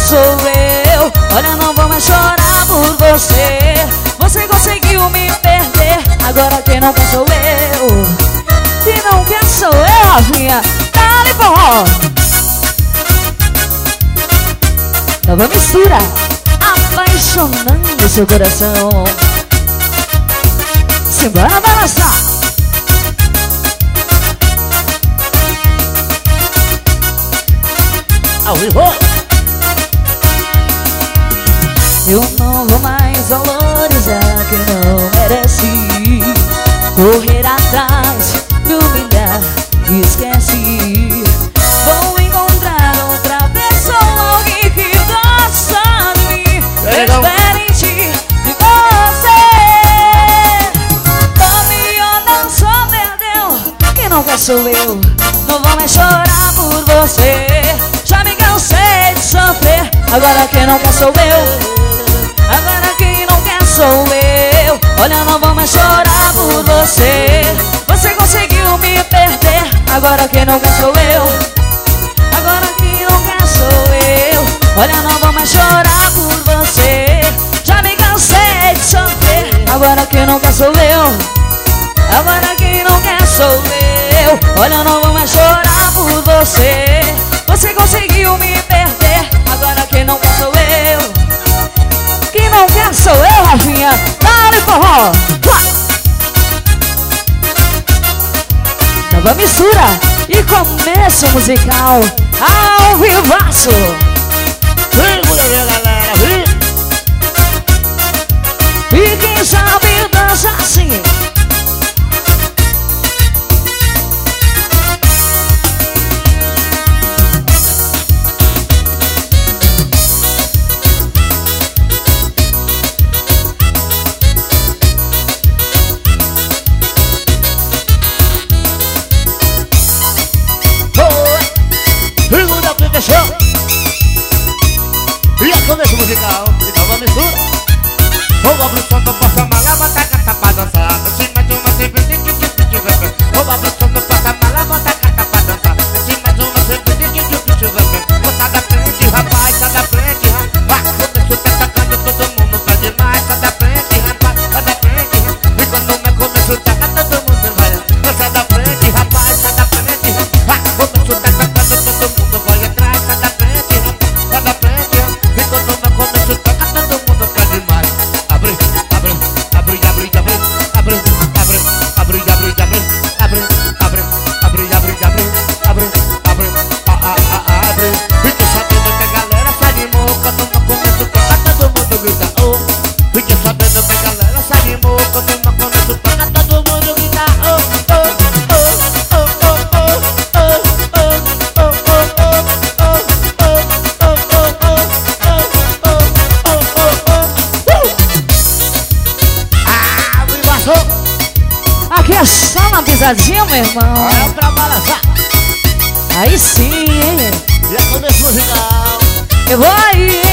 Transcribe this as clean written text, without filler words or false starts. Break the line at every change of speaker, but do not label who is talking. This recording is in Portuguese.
sou eu. Olha, não vou mais chorar por você. Você conseguiu me perder, agora quem não quer sou eu. Quem não quer sou eu, Rafinha. Dale forró. Nova mistura, apaixonando seu coração. Simbora balançar.
Ao vivo.
Eu não vou mais valorizar quem não merece. Correr atrás, me humilhar, esquece. Vou encontrar outra pessoa, alguém que gosta de mim, diferente de você. Caminhou, dançou, perdeu, quem não quer sou eu. Não vou mais chorar por você. Já me cansei de sofrer, agora quem não quer sou eu. Agora quem não quer sou eu. Olha, não vou mais chorar por você. Você conseguiu me perder, agora quem não quer sou eu. Agora quem não quer sou eu. Olha, não vou mais chorar por você. Já me cansei de sofrer, agora quem não quer sou eu. Agora quem não quer sou eu. Olha, não vou mais chorar por você. Você conseguiu me perder, agora quem não quer sou eu. Quem não quer sou eu, Rafinha. Dale forró. Nova mistura e começo musical ao vivaço.
Segura aí, galera, viu?
E quem sabe dança assim.
E a começo musical e nova mistura. Vou abrir o som, não passa mala, bota a gata pra dançar. Em cima de uma cerveja, vou abrir o som, não passa mala, bota a gata pra dançar. Em cima de uma cerveja, vou sai da frente, rapaz, sai da frente, rapaz. Começou tá tacando, todo mundo tá demais. Sai da frente, rapaz, sai da frente. E quando me começou a tacar, todo mundo vai. Sai da frente, rapaz, sai da frente, rapaz. Começou tá tacando, todo mundo vai atrás. Sai da frente, rapaz, sai da frente. E quando me começou a tacar, todo mundo tá demais. Abre, abre, abre, abre, abre, abre, abre, abre, abre, abre, abre, abre, abre, abre, abre, abre, abre. Fiquei sabendo que a galera se animou quando no começo toca, todo mundo grita oh. Fiquei sabendo que a galera se animou quando no começo toca, todo mundo grita oh, oh, oh, oh, oh, oh, oh, oh,
Aqui é só uma pisadinha, meu irmão.
é pra balançar.
Aí sim, hein?
E a começo musical.
Eu vou aí,